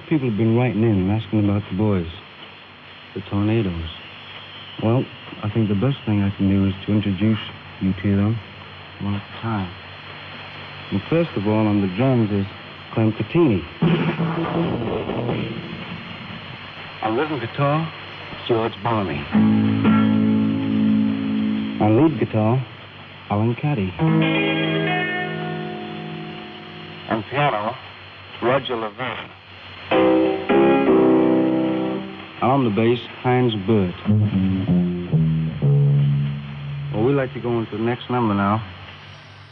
people have been writing in and asking about the boys, the Tornadoes. Well, I think the best thing I can do is to introduce you to them one at a time. And first of all, on the drums is Clem Catini. On rhythm guitar, George Barney. On lead guitar, Alan Caddy. On piano, Roger Levine. On the bass, Heinz Burt. Well, we'd like to go into the next number now.